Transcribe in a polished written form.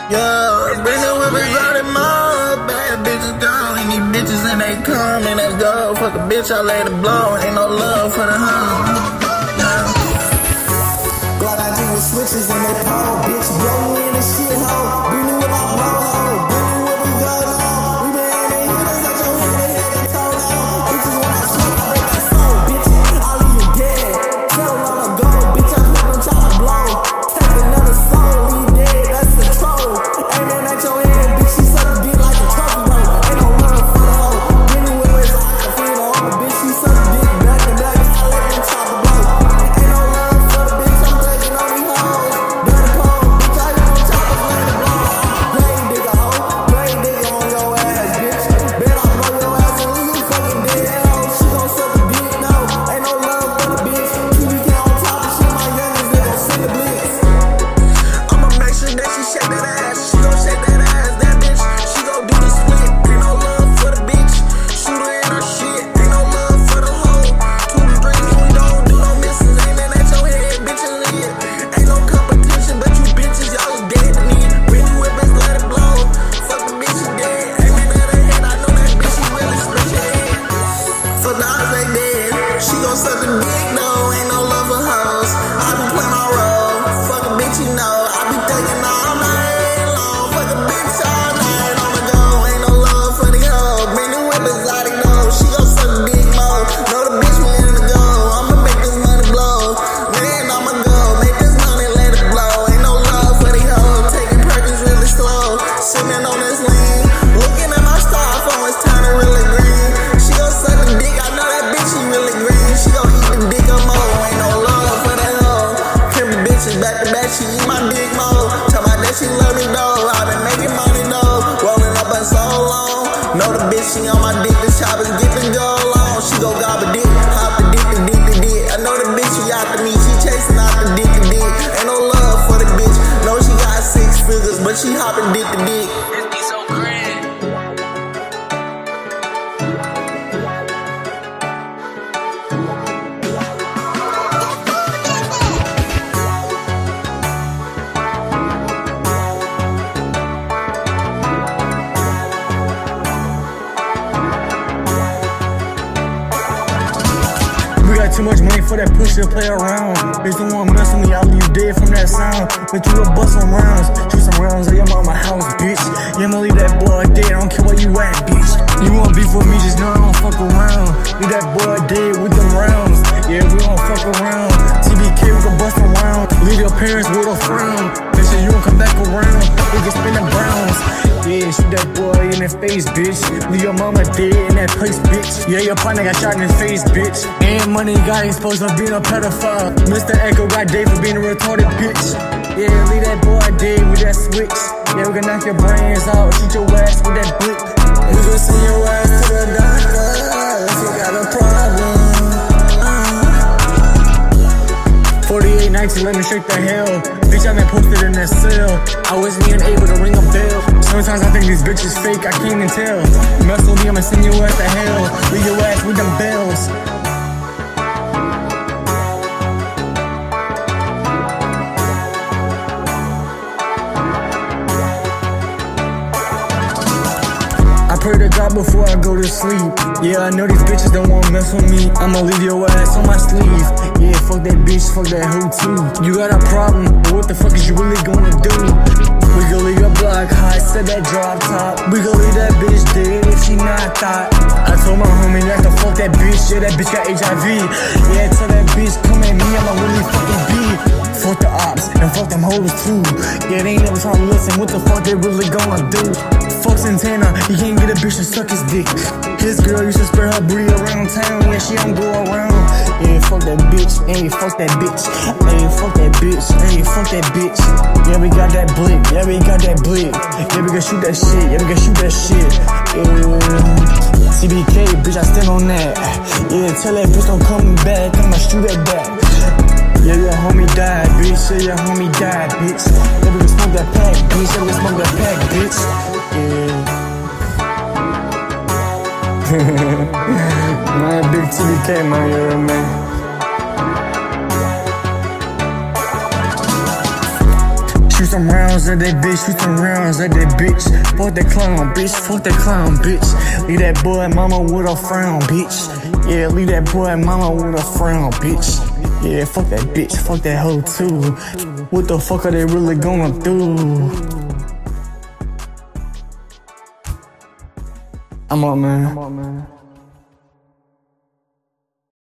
Yeah, bitches with me out in my bad bitches gone. And these bitches and they come and they go. Fuck a bitch, I let it blow. Ain't no love for the home. Glad I do with switches and they pole. Bitch, blow me in the shit hole. Bring me with my blow hole. Bring me with me go on. We been in they hitters at your head, they head and toe down. Bitches when I smoke, I break that soul. Bitch, I'll leave you dead. Tell them I'ma go. Bitch, I'm never trying to blow. Take another soul, leave you dead. That's the troll. Aiming at your head, bitch, she suck a dick like a trophy roll. Ain't no love for the hoe. Bring me with his eye, feed her on. Bitch, she suck a dick back to back. I let them chop the blow. Ain't no love for the bitch, I'm taking on these hoes. Dirty cold, bitch, I use them choppers, let it blow. Grave digger, hoe. Grave digger on your ass, bitch. Bet I blow your ass and leave you fucking dead, hoe. She gon' suck a dick, no. Ain't no love for the bitch. QBK on top of shit, my youngins, they gon' send the blitz. I'ma make sure that she shake that ass. She gon' shake that ass, that bitch. She gon' do the split. Ain't no love for the bitch. Shoot her in her shit. Ain't no love for the hoe. 2 3, we don't do no misses. Aiming at your head, bitch, and lead. Ain't no competition, but you bitches, y'all is dead to me. When you whippers, let it blow. Fuck the bitch, she dead. Aiming at her head, I know that bitch, she really split your head. For Nas, they dead. She gon' suck the dick, no. Ain't no love for hoes. I be playing my role. Fuck a bitch, you know. I be thinking all night long. Fuck a bitch all night on the go. Ain't no love for the hoe. Bring the whippers out of know. She gon' suck the dick more. Know the bitch we in the go. I'ma make this money blow. Man, I'ma go. Make this money, let it blow. Ain't no love for the hoe. Taking Perkins really slow. Sipping on this lean. Looking at my styrofoam, it's time to really green. She gon' suck the dick. I know that bitch, she really green. She gon' eat the dick up more. Ain't no love for that hoe. Pimpin' bitches back to back, she eat my dick more. Tell my that she love me though. I been making money though. Rolling up for so long. Know the bitch, she on my dick. The choppers get the go long. She go gobble dick. Hop the dick, the dick, the dick. I know the bitch, she after me. She chasing out the dick, the dick. Ain't no love for the bitch. Know she got 6 figures, but she hopping dick to dick. This be so grand. We got too much money for that pussy to play around. Bitch, don't want mess with me, I'll leave you dead from that sound. Bitch, you a bust some rounds, shoot some rounds at your mama house, bitch. Yeah, I'ma leave that boy dead, I don't care where you at, bitch. You want beef with me, just know I don't fuck around. Leave that boy dead with them rounds. Yeah, we don't fuck around. TBK, we gon' bust around. Leave your parents with a frown. Make sure you don't come back around. We can spin them browns. Yeah, shoot that boy in the face, bitch. Leave your mama dead in that place, bitch. Yeah, your partner got shot in his face, bitch. And money got exposed for being a pedophile. Mr. Echo got Dave for being a retarded bitch. Yeah, leave that boy dead with that switch. Yeah, we gon' knock your brains out, shoot your ass with that blick. We gon' send your ass to the doctor if you got a problem. 48 nights and let me shake the hell. Bitch, I've been posted in that cell. I wasn't even able to ring a bell. Sometimes I think these bitches fake, I can't even tell. Mess with me, I'ma send your ass to hell. Leave your ass with them bells. I pray to God before I go to sleep. Yeah, I know these bitches don't wanna mess with me. I'ma leave your ass on my sleeve. Yeah, fuck that bitch, fuck that hoe too. You got a problem, but what the fuck is you really gonna do? We gon' leave your block high, set that drop top. We gon' leave that bitch dead if she not thought. I told my homie not to fuck that bitch, yeah, that bitch got HIV. Yeah, tell that bitch come at me, I'ma really fucking beat. Fuck the ops, and fuck them hoes too. Yeah, they ain't never tryna listen, what the fuck they really gonna do? Fuck Santana, he can't get a bitch to suck his dick. His girl used to spread her booty around town, yeah, she don't go around. Yeah, fuck that bitch, hey, fuck that bitch. Hey, fuck that bitch, hey, fuck that bitch. Yeah, we got that blick, yeah, we got that blick. Yeah, we can shoot that shit, yeah, we can shoot that shit. Yeah, CBK, bitch, I stand on that. Yeah, tell that bitch don't come back, I'ma shoot that back. Yeah, your homie died, bitch. Yeah, your homie died, bitch. Yeah, we can smoke that pack, bitch. Yeah, we can smoke that pack, bitch. Yeah. Man, big TBK, man, you're a man. Shoot some rounds at that bitch, shoot some rounds at that bitch. Fuck that clown, bitch, fuck that clown, bitch. Leave that boy and mama with a frown, bitch. Yeah, leave that boy and mama with a frown, bitch. Yeah, fuck that bitch, fuck that hoe too. What the fuck are they really gonna do? I'm up, man.